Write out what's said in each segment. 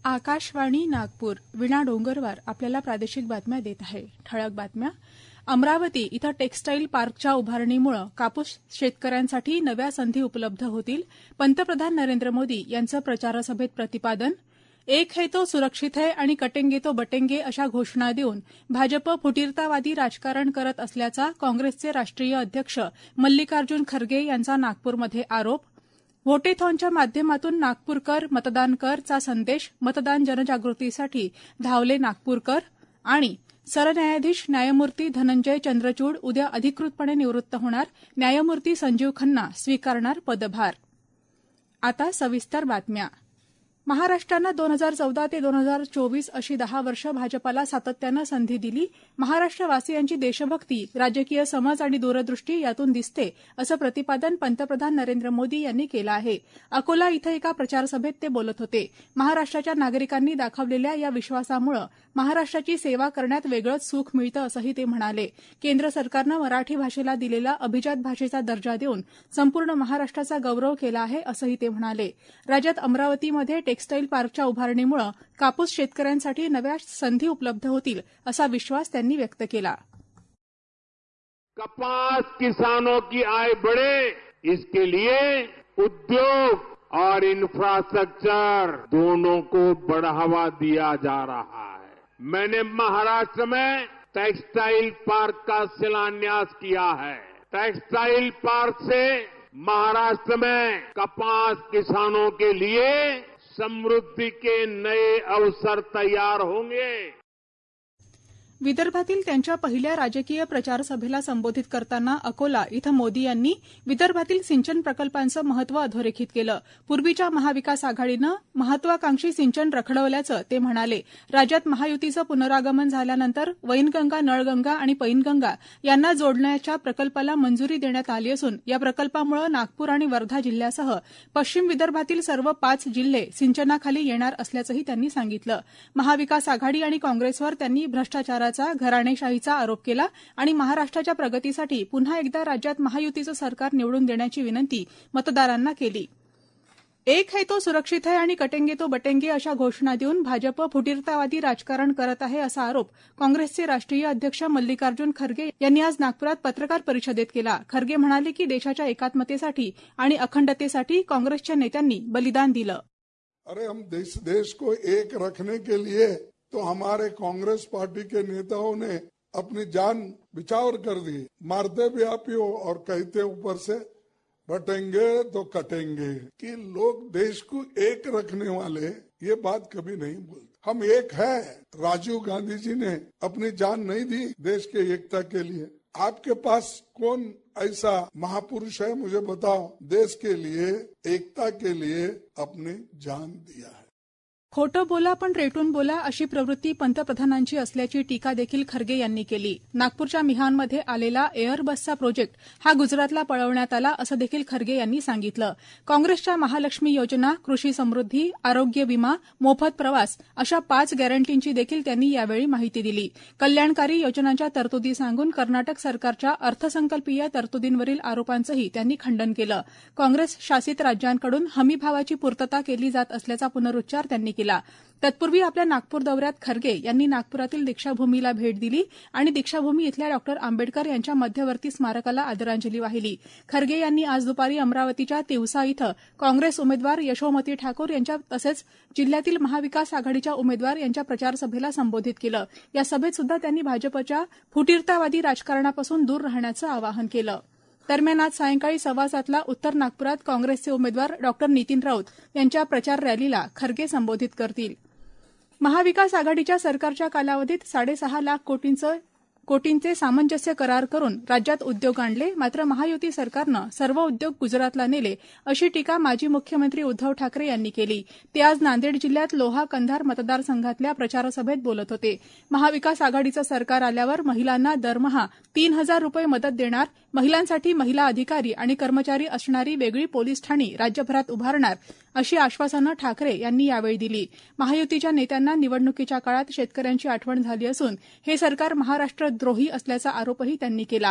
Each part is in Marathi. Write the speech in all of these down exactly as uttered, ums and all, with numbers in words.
आकाशवाणी नागपूर विणा डोंगरवार आपल्याला प्रादेशिक बातम्या देत आहे. ठळक बातम्या. अमरावती इथं टेक्स्टाईल पार्कच्या उभारणीमुळे कापूस शेतकऱ्यांसाठी नव्या संधी उपलब्ध होतील. पंतप्रधान नरेंद्र मोदी यांचं प्रचारसभेत प्रतिपादन. एक है तो सुरक्षित है आणि कटेंगे तो बटेंगे अशा घोषणा देऊन भाजप फुटीरतावादी राजकारण करत असल्याचा काँग्रेसचे राष्ट्रीय अध्यक्ष मल्लिकार्जुन खरगे यांचा नागपूरमध्ये आरोप. व्होटेथॉनच्या माध्यमातून नागपूरकर मतदान करचा संदेश. मतदान जनजागृतीसाठी धावले नागपूरकर. आणि सरन्यायाधीश न्यायमूर्ती धनंजय चंद्रचूड उद्या अधिकृतपणे निवृत्त होणार. न्यायमूर्ती संजीव खन्ना स्वीकारणार पदभार. आता सविस्तर बातम्या. महाराष्ट्रानं दोन हजार चौदा ते दोन हजार चोवीस अशी दहा वर्ष भाजपाला सातत्यानं संधी दिली. महाराष्ट्रवासियांची देशभक्ती, राजकीय समज आणि दूरदृष्टी यातून दिसते असं प्रतिपादन पंतप्रधान नरेंद्र मोदी यांनी केलं आहे. अकोला इथं एका प्रचारसभेत ते बोलत होते. महाराष्ट्राच्या नागरिकांनी दाखवलेल्या या विश्वासामुळे महाराष्ट्राची सेवा करण्यात वेगळंच सुख मिळतं असंही ते म्हणाले. केंद्र सरकारनं मराठी भाषेला दिलेला अभिजात भाषेचा दर्जा देऊन संपूर्ण महाराष्ट्राचा गौरव केला आहे असंही ते म्हणाले. राज्यात अमरावतीमध्ये टेक्स्टाईल पार्कच्या उभारणीमुळे कापूस शेतकऱ्यांसाठी नव्या संधी उपलब्ध होतील असा विश्वास त्यांनी व्यक्त केला. कपास किसानों की आय बढ़े, इसके लिए उद्योग और इंफ्रास्ट्रक्चर दोनों को बढ़ावा दिया जा रहा है. मैंने महाराष्ट्र में टेक्सटाइल पार्क का शिलान्यास किया है. टेक्सटाइल पार्क से महाराष्ट्र में कपास किसानों के लिए समृद्धि के नए अवसर तैयार होंगे. विदर्भातील त्यांच्या पहिल्या राजकीय प्रचार सभेला संबोधित करताना अकोला इथं मोदी यांनी विदर्भातील सिंचन प्रकल्पांचं महत्त्व अधोरेखित केलं. पूर्वीच्या महाविकास आघाडीनं महत्वाकांक्षी सिंचन रखडवल्याचं ते म्हणाले. राज्यात महायुतीचं पुनरागमन झाल्यानंतर वैनगंगा, नळगंगा आणि पैनगंगा यांना जोडण्याच्या प्रकल्पाला मंजुरी देण्यात आली असून या प्रकल्पामुळे नागपूर आणि वर्धा जिल्ह्यासह पश्चिम विदर्भातील सर्व पाच जिल्हे सिंचनाखाली येणार असल्याचंही त्यांनी सांगितलं. महाविकास आघाडी आणि काँग्रेसवर त्यांनी भ्रष्टाचार घराणेशाहीचा आरोप केला आणि महाराष्ट्राच्या प्रगतीसाठी पुन्हा एकदा राज्यात महायुतीचं सरकार निवडून देण्याची विनंती मतदारांना केली. एक है तो सुरक्षित है आणि कटेंगे तो बटेंगे अशा घोषणा देऊन भाजप फुटीरतावादी राजकारण करत आहे असा आरोप काँग्रेसचे राष्ट्रीय अध्यक्ष मल्लिकार्जुन खरगे यांनी आज नागपुरात पत्रकार परिषदेत केला. खरगे म्हणाले की देशाच्या एकात्मतेसाठी आणि अखंडतेसाठी काँग्रेसच्या नेत्यांनी बलिदान दिलं. अरे हम देश देश को एक रखने के लिए तो हमारे कांग्रेस पार्टी के नेताओं ने अपनी जान बिछावर कर दी. मारते भी आप ही हो और कहते ऊपर से बटेंगे तो कटेंगे. कि लोग देश को एक रखने वाले ये बात कभी नहीं बोलते. हम एक है. राजीव गांधी जी ने अपनी जान नहीं दी देश के एकता के लिए. आपके पास कौन ऐसा महापुरुष है मुझे बताओ, देश के लिए एकता के लिए अपनी जान दिया है. खोटं बोला पण रेटून बोला अशी प्रवृत्ती पंतप्रधानांची असल्याची टीका देखील खरगे यांनी केली. नागपूरच्या मिहानमध्ये आलेला एअर बसचा प्रोजेक्ट हा गुजरातला पळवण्यात आला असं देखील खरगे यांनी सांगितलं. काँग्रेसच्या महालक्ष्मी योजना, कृषी समृद्धी, आरोग्य विमा, मोफत प्रवास अशा पाच गॅरंटींची देखील त्यांनी यावेळी माहिती दिली. कल्याणकारी योजनांच्या तरतुदी सांगून कर्नाटक सरकारच्या अर्थसंकल्पीय तरतुदींवरील आरोपांचंही त्यांनी खंडन केलं. काँग्रेस शासित राज्यांकडून हमीभावाची पूर्तता केली जात असल्याचा पुनरुच्चार त्यांनी केला. तत्पूर्वी आपल्या नागपूर दौऱ्यात खरगे यांनी नागपुरातील दीक्षाभूमीला भेट दिली आणि दीक्षाभूमी इथल्या डॉक्टर आंबेडकर यांच्या मध्यवर्ती स्मारकाला आदरांजली वाहिली. खरगे यांनी आज दुपारी अमरावतीच्या तिवसा इथं काँग्रेस उमेदवार यशोमती ठाकूर यांच्या तसेच जिल्ह्यातील महाविकास आघाडीच्या उमेदवार यांच्या प्रचारसभेला संबोधित केलं. या सभेत सुद्धा त्यांनी भाजपच्या फुटीरतावादी राजकारणापासून दूर राहण्याचं आवाहन केलं. दरम्यान आज सायंकाळी सव्वा सातला उत्तर नागपुरात काँग्रेसचे उमेदवार डॉक्टर नितीन राऊत यांच्या प्रचार रॅलीला खरगे संबोधित करतील. महाविकास आघाडीच्या सरकारच्या कालावधीत साडेसहा लाख कोटींचं कोटींचे सामंजस्य करार करून राज्यात उद्योग आणले. मात्र महायुती सरकारनं सर्व उद्योग गुजरातला नेले अशी टीका माजी मुख्यमंत्री उद्धव ठाकरे यांनी केली. ते आज नांदेड जिल्ह्यात लोहा कंधार मतदारसंघातल्या प्रचारसभेत बोलत होते. महाविकास आघाडीचं सरकार आल्यावर महिलांना दरमहा तीन हजार रुपये मदत देणार, महिलांसाठी महिला अधिकारी आणि कर्मचारी असणारी वेगळी पोलीस ठाणी राज्यभरात उभारणार अशी आश्वासनं ठाकरे यांनी यावेळी दिली. महायुतीच्या नेत्यांना निवडणुकीच्या काळात शेतकऱ्यांची आठवण झाली असून हे सरकार महाराष्ट्रद्रोही असल्याचा आरोपही त्यांनी केला.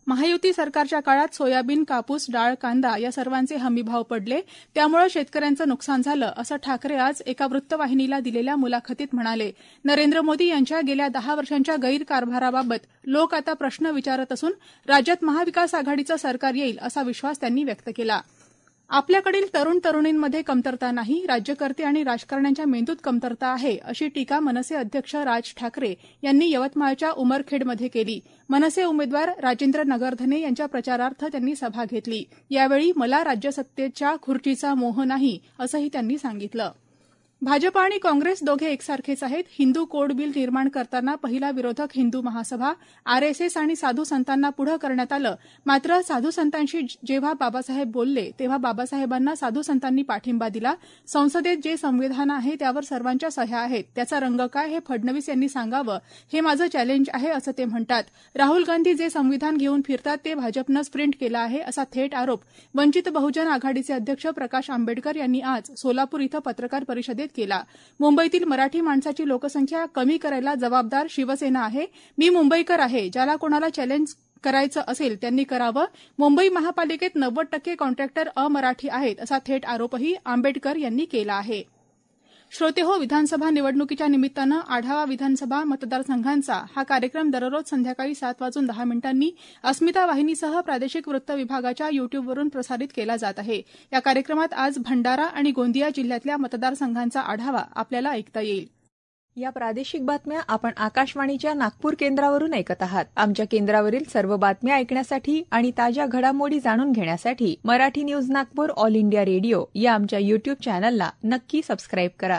महायुती सरकारच्या काळात सोयाबीन, कापूस, डाळ, कांदा या सर्वांचे हमीभाव पडले, त्यामुळे शेतकऱ्यांचं नुकसान झालं, असं ठाकरे आज एका वृत्तवाहिनीला दिलेल्या मुलाखतीत म्हणाले. नरेंद्र मोदी यांच्या गेल्या दहा वर्षांच्या गैरकारभाराबाबत लोक आता प्रश्न विचारत असून राज्यात महाविकास आघाडीचं सरकार येईल असा विश्वास त्यांनी व्यक्त केला. आपल्याकडील तरुण तरुणींमध्ये कमतरता नाही, राज्यकर्ते आणि राजकारण्यांच्या मेंदूत कमतरता आहे, अशी टीका मनसे अध्यक्ष राज ठाकरे यांनी यवतमाळच्या उमरखेडमध्ये केली. मनसे उमेदवार राजेंद्र नगरधने यांच्या प्रचारार्थ त्यांनी सभा घेतली. यावेळी मला राज्यसत्तेच्या खुर्चीचा मोह नाही, असंही त्यांनी सांगितलं. भाजप आणि काँग्रेस दोघे एकसारखेच आहेत. हिंदू कोड बिल निर्माण करताना पहिला विरोधक हिंदू महासभा, आरएसएस आणि साधू संतांना पुढे करण्यात आलं. मात्र साधू संतांशी जेव्हा बाबासाहेब बोलले तेव्हा बाबासाहेबांना साधू संतांनी पाठिंबा दिला. संसदेत जे संविधान आहे त्यावर सर्वांच्या सह्या आहेत, त्याचा रंग काय हे फडणवीस यांनी सांगावं, हे माझं चॅलेंज आहे, असं ते म्हणतात. राहुल गांधी जे संविधान घेऊन फिरतात ते भाजपनं स्प्रिंट केलं आहे, असा थेट आरोप वंचित बहुजन आघाडीचे अध्यक्ष प्रकाश आंबेडकर यांनी आज सोलापूर इथं पत्रकार परिषदेत केला. मुंबईतील मराठी माणसाची लोकसंख्या कमी करायला जबाबदार शिवसेना आहे. मी मुंबईकर आहे, ज्याला कोणाला चॅलेंज करायचं असेल त्यांनी करावं. मुंबई महापालिकेत नव्वद टक्के कॉन्ट्रॅक्टर अमराठी आहेत, असा थेट आरोपही आंबेडकर यांनी केला आहे. श्रोतेहो, विधानसभा निवडणुकीच्या निमित्तानं आढावा विधानसभा मतदारसंघांचा हा कार्यक्रम दररोज संध्याकाळी सात वाजून दहा मिनिटांनी अस्मिता वाहिनीसह प्रादेशिक वृत्त विभागाच्या युट्यूबवरून प्रसारित केला जात आहे. या कार्यक्रमात आज भंडारा आणि गोंदिया जिल्ह्यातल्या मतदारसंघांचा आढावा आपल्याला ऐकता येईल. या प्रादेशिक बातम्या आपण आकाशवाणीच्या नागपूर केंद्रावरून ऐकत आहात. आमच्या केंद्रावरील सर्व बातम्या ऐकण्यासाठी आणि ताज्या घडामोडी जाणून घेण्यासाठी Marathi news Nagpur all India radio या आमच्या युट्यूब चॅनलला नक्की सबस्क्राईब करा.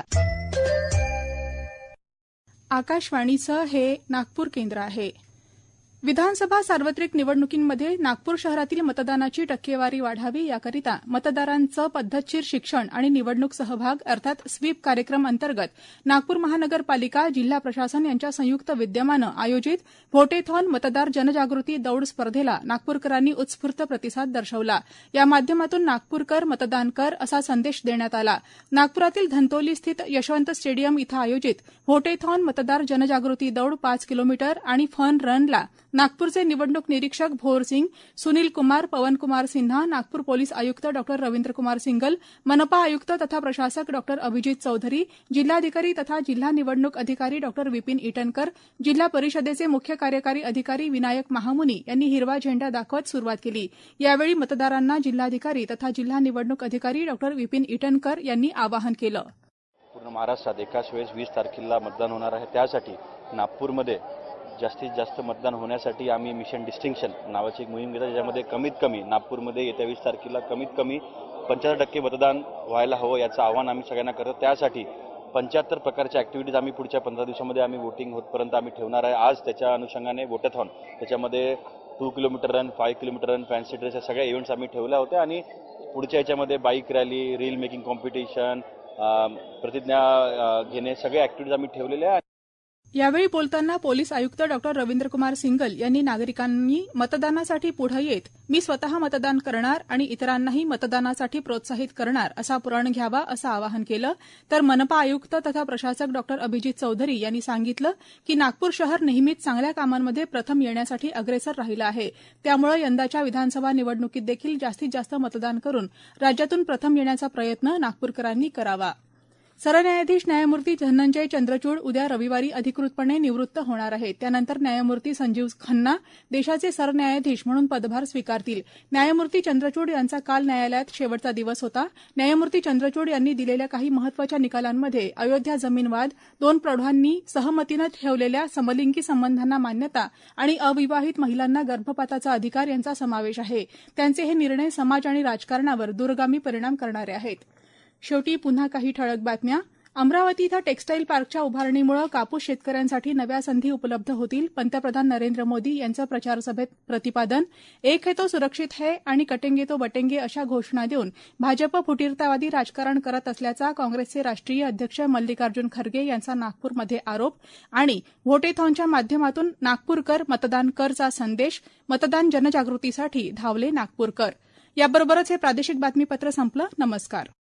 आकाशवाणीचं हे नागपूर केंद्र आहे. विधानसभा सार्वत्रिक निवडणुकींमध्ये नागपूर शहरातील मतदानाची टक्केवारी वाढावी याकरिता मतदारांचं पद्धतशीर शिक्षण आणि निवडणूक सहभाग अर्थात स्वीप कार्यक्रम अंतर्गत नागपूर महानगरपालिका, जिल्हा प्रशासन यांच्या संयुक्त विद्यमानं आयोजित व्होटेथॉन मतदार जनजागृती दौड स्पर्धेला नागपूरकरांनी उत्स्फूर्त प्रतिसाद दर्शवला. या माध्यमातून नागपूरकर मतदान कर असा संदेश देण्यात आला. नागपुरातील धंतोली स्थित यशवंत स्टेडियम इथं आयोजित व्होटेथॉन मतदार जनजागृती दौड पाच किलोमीटर आणि फन रनला नागपूरचे निवडणूक निरीक्षक भोर सिंग, सुनील कुमार, पवन कुमार सिन्हा, नागपूर पोलीस आयुक्त डॉ रवींद्र कुमार सिंगल, मनपा आयुक्त तथा प्रशासक डॉ अभिजित चौधरी, जिल्हाधिकारी तथा जिल्हा निवडणूक अधिकारी डॉ विपिन इटनकर, जिल्हा परिषदेचे मुख्य कार्यकारी अधिकारी विनायक महामुनी यांनी हिरवा झेंडा दाखवत सुरुवात केली. यावेळी मतदारांना जिल्हाधिकारी तथा जिल्हा निवडणूक अधिकारी डॉ विपिन इटनकर यांनी आवाहन केलं. पूर्ण महाराष्ट्रात एकाच वेळेस वीस तारखेला मतदान होणार आहे. त्यासाठी नागपूरमध्ये जास्तीत जास्त मतदान होण्यासाठी आम्ही मिशन डिस्टिंक्शन नावाची एक मोहीम घेतो, ज्यामध्ये कमीत कमी नागपूरमध्ये येत्या वीस तारखेला कमीत कमी पंच्याहत्तर टक्के मतदान व्हायला हवं याचं आव्हान आम्ही सगळ्यांना करतो. त्यासाठी पंच्याहत्तर प्रकारच्या ॲक्टिव्हिटीज आम्ही पुढच्या पंधरा दिवसामध्ये आम्ही वोटिंग होतपर्यंत आम्ही ठेवणार आहे. आज त्याच्या अनुषंगाने वोटेथॉन, त्याच्यामध्ये two kilometre run, five kilometre run, fancy dress या सगळ्या इव्हेंट्स आम्ही ठेवल्या होत्या आणि पुढच्या याच्यामध्ये bike rally, reel making competition, प्रतिज्ञा घेणे सगळे ॲक्टिव्हिटीज आम्ही ठेवलेल्या आहे. यावेळी बोलताना पोलीस आयुक्त डॉ रवींद्र कुमार सिंगल यांनी नागरिकांनी मतदानासाठी पुढे येत मी स्वतः मतदान करणार आणि इतरांनाही मतदानासाठी प्रोत्साहित करणार असा प्रण घ्यावा असं आवाहन केलं. तर मनपा आयुक्त तथा प्रशासक डॉ अभिजित चौधरी यांनी सांगितलं की नागपूर शहर नेहमीच चांगल्या कामांमध्ये प्रथम येण्यासाठी अग्रेसर राहिलं आहे. त्यामुळे यंदाच्या विधानसभा निवडणुकीत देखील जास्तीत जास्त मतदान करून राज्यातून प्रथम येण्याचा प्रयत्न नागपूरकरांनी करावा. सरन्यायाधीश न्यायमूर्ती धनंजय चंद्रचूड उद्या रविवारी अधिकृतपणे निवृत्त होणार आहेत. त्यानंतर न्यायमूर्ती संजीव खन्ना देशाचे सरन्यायाधीश म्हणून पदभार स्वीकारतील. न्यायमूर्ती चंद्रचूड यांचा काल न्यायालयात शेवटचा दिवस होता. न्यायमूर्ती चंद्रचूड यांनी दिलेल्या काही महत्वाच्या निकालांमध्ये अयोध्या जमीन वाद, दोन प्रौढांनी सहमतीनं ठेवलेल्या समलिंगी संबंधांना मान्यता आणि अविवाहित महिलांना गर्भपाताचा अधिकार यांचा समावेश आहे. त्यांचे हे निर्णय समाज आणि राजकारणावर दूरगामी परिणाम करणारे आहेत. शेवटी पुन्हा काही ठळक बातम्या. अमरावती इथं टेक्स्टाईल पार्कच्या उभारणीमुळे कापूस शेतकऱ्यांसाठी नव्या संधी उपलब्ध होतील. पंतप्रधान नरेंद्र मोदी यांचं प्रचारसभेत प्रतिपादन. एक है तो सुरक्षित है आणि कटेंगे तो बटेंगे अशा घोषणा देऊन भाजप फुटीरतावादी राजकारण करत असल्याचा काँग्रेसचे राष्ट्रीय अध्यक्ष मल्लिकार्जुन खरगे यांचा नागपूरमध्ये आरोप. आणि व्होटेथॉनच्या माध्यमातून नागपूरकर मतदान करचा संदेश. मतदान जनजागृतीसाठी धावले नागपूरकर. याबरोबरच हे प्रादेशिक बातमीपत्र संपलं. नमस्कार.